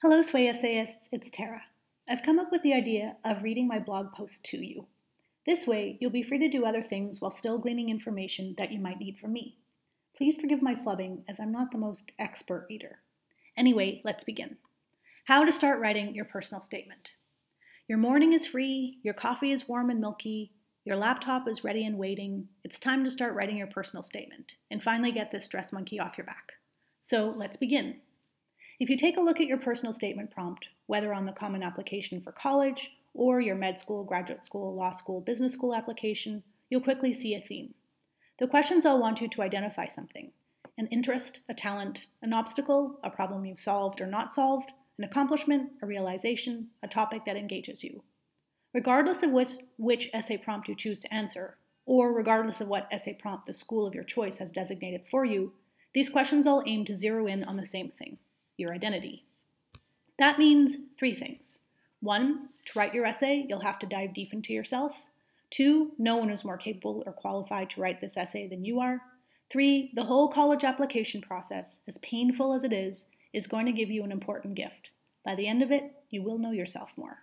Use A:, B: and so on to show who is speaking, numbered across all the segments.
A: Hello, Sway Essayists, it's Tara. I've come up with the idea of reading my blog post to you. This way, you'll be free to do other things while still gleaning information that you might need from me. Please forgive my flubbing, as I'm not the most expert reader. Anyway, let's begin. How to start writing your personal statement. Your morning is free, your coffee is warm and milky, your laptop is ready and waiting. It's time to start writing your personal statement and finally get this stress monkey off your back. So let's begin. If you take a look at your personal statement prompt, whether on the Common Application for college or your med school, graduate school, law school, business school application, you'll quickly see a theme. The questions all want you to identify something: an interest, a talent, an obstacle, a problem you've solved or not solved, an accomplishment, a realization, a topic that engages you. Regardless of which essay prompt you choose to answer, or regardless of what essay prompt the school of your choice has designated for you, these questions all aim to zero in on the same thing: your identity. That means three things. 1, to write your essay, you'll have to dive deep into yourself. 2, no one is more capable or qualified to write this essay than you are. 3, the whole college application process, as painful as it is going to give you an important gift. By the end of it, you will know yourself more.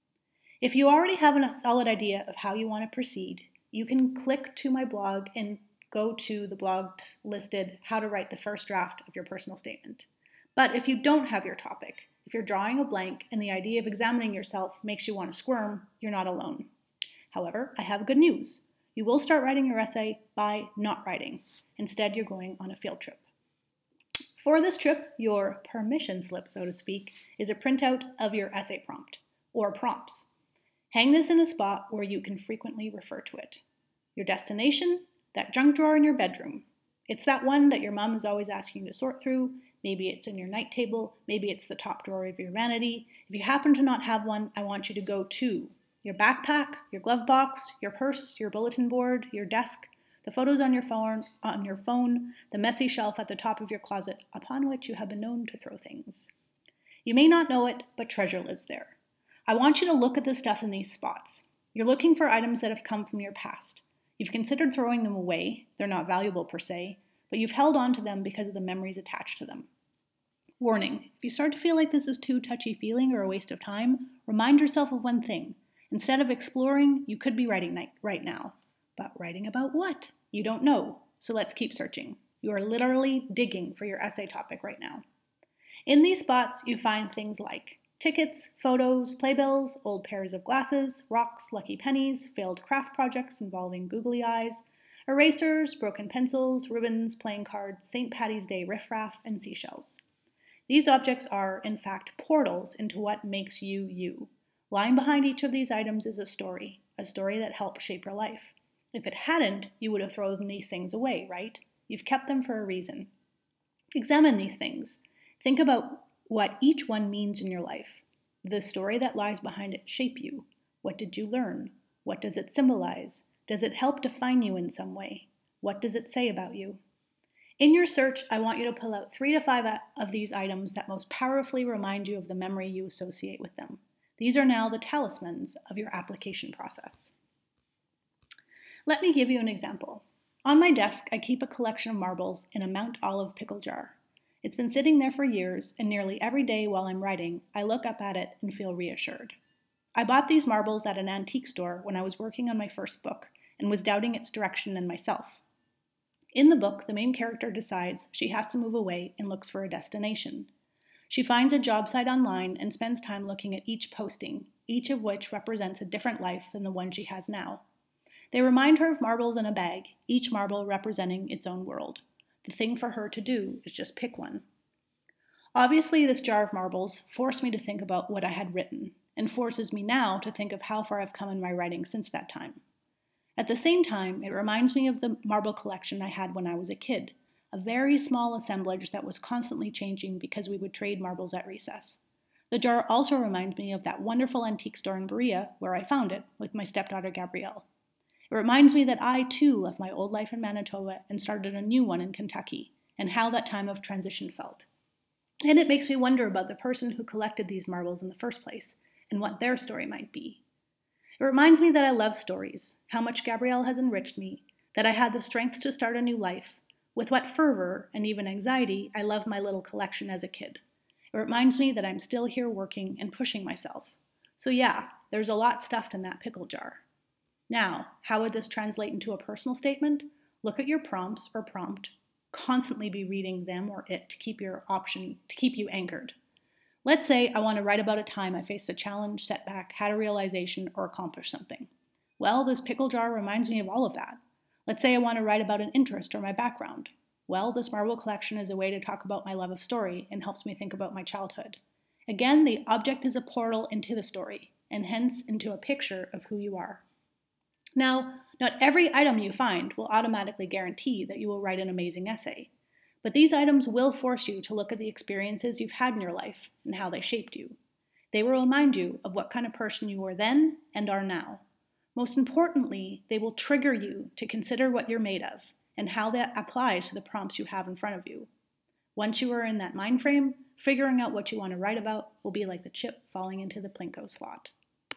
A: If you already have a solid idea of how you want to proceed, you can click to my blog and go to the blog listed How to Write the First Draft of Your Personal Statement. But if you don't have your topic, if you're drawing a blank and the idea of examining yourself makes you want to squirm, you're not alone. However, I have good news. You will start writing your essay by not writing. Instead, you're going on a field trip. For this trip, your permission slip, so to speak, is a printout of your essay prompt, or prompts. Hang this in a spot where you can frequently refer to it. Your destination? That junk drawer in your bedroom. It's that one that your mom is always asking you to sort through. Maybe it's in your night table, maybe it's the top drawer of your vanity. If you happen to not have one, I want you to go to your backpack, your glove box, your purse, your bulletin board, your desk, the photos on your phone, the messy shelf at the top of your closet upon which you have been known to throw things. You may not know it, but treasure lives there. I want you to look at the stuff in these spots. You're looking for items that have come from your past. You've considered throwing them away. They're not valuable per se, but you've held on to them because of the memories attached to them. Warning: if you start to feel like this is too touchy-feeling or a waste of time, remind yourself of one thing. Instead of exploring, you could be writing right now. But writing about what? You don't know, so let's keep searching. You are literally digging for your essay topic right now. In these spots, you find things like tickets, photos, playbills, old pairs of glasses, rocks, lucky pennies, failed craft projects involving googly eyes, erasers, broken pencils, ribbons, playing cards, St. Paddy's Day riffraff, and seashells. These objects are, in fact, portals into what makes you you. Lying behind each of these items is a story that helped shape your life. If it hadn't, you would have thrown these things away, right? You've kept them for a reason. Examine these things. Think about what each one means in your life. The story that lies behind it shape you. What did you learn? What does it symbolize? Does it help define you in some way? What does it say about you? In your search, I want you to pull out 3 to 5 of these items that most powerfully remind you of the memory you associate with them. These are now the talismans of your application process. Let me give you an example. On my desk, I keep a collection of marbles in a Mount Olive pickle jar. It's been sitting there for years, and nearly every day while I'm writing, I look up at it and feel reassured. I bought these marbles at an antique store when I was working on my first book and was doubting its direction and myself. In the book, the main character decides she has to move away and looks for a destination. She finds a job site online and spends time looking at each posting, each of which represents a different life than the one she has now. They remind her of marbles in a bag, each marble representing its own world. The thing for her to do is just pick one. Obviously, this jar of marbles forced me to think about what I had written, and forces me now to think of how far I've come in my writing since that time. At the same time, it reminds me of the marble collection I had when I was a kid, a very small assemblage that was constantly changing because we would trade marbles at recess. The jar also reminds me of that wonderful antique store in Berea where I found it with my stepdaughter Gabrielle. It reminds me that I, too, left my old life in Manitoba and started a new one in Kentucky, and how that time of transition felt. And it makes me wonder about the person who collected these marbles in the first place, and what their story might be. It reminds me that I love stories, how much Gabrielle has enriched me, that I had the strength to start a new life, with what fervor and even anxiety I loved my little collection as a kid. It reminds me that I'm still here working and pushing myself. So yeah, there's a lot stuffed in that pickle jar. Now, how would this translate into a personal statement? Look at your prompts or prompt. Constantly be reading them or it to keep you anchored. Let's say I want to write about a time I faced a challenge, setback, had a realization, or accomplished something. Well, this pickle jar reminds me of all of that. Let's say I want to write about an interest or my background. Well, this marble collection is a way to talk about my love of story and helps me think about my childhood. Again, the object is a portal into the story, and hence into a picture of who you are. Now, not every item you find will automatically guarantee that you will write an amazing essay, but these items will force you to look at the experiences you've had in your life and how they shaped you. They will remind you of what kind of person you were then and are now. Most importantly, they will trigger you to consider what you're made of and how that applies to the prompts you have in front of you. Once you are in that mind frame, figuring out what you want to write about will be like the chip falling into the Plinko slot.